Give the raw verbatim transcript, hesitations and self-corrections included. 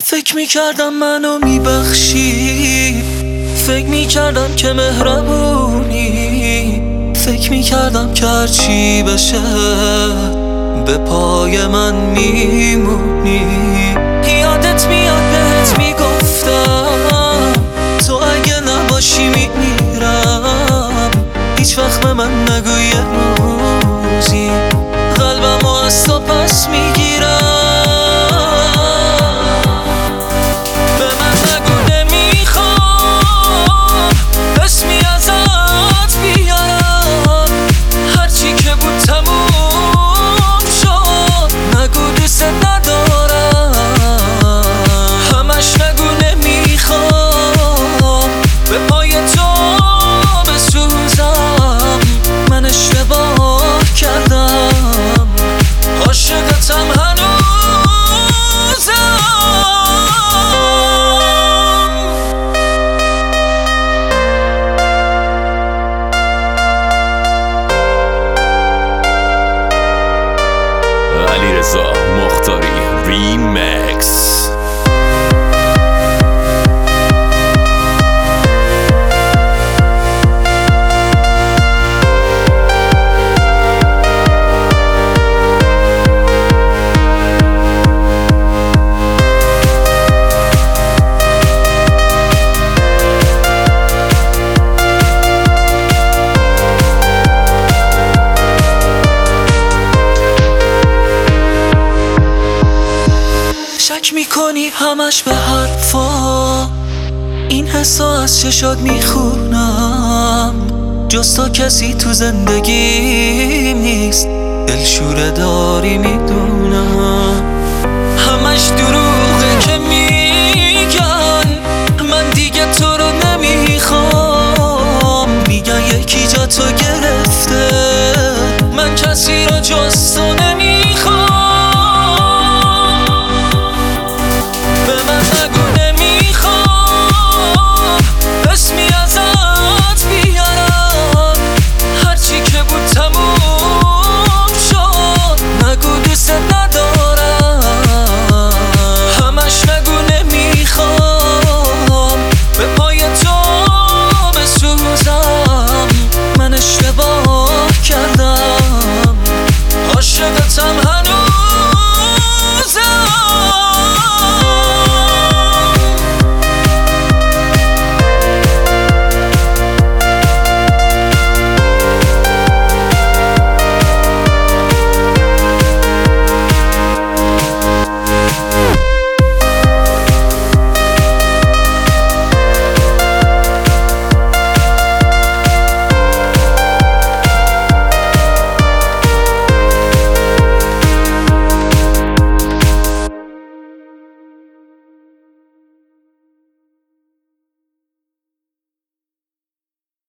فکر میکردم منو میبخشی، فکر میکردم که مهربونی، فکر میکردم که هرچی بشه به پای من میمونی. یادت میاد بهت میگفتم تو اگه نباشی میمیرم، هیچ وقت به من نگو یه روزی قلبمو از تو پس میگیرم. علیرضا مختاری ریمکس. شک میکنی همش به حرفا، این حسا از چشات میخونم. جز تو کسی تو زندگی نیست، دلشوره داری میدونم. همش درو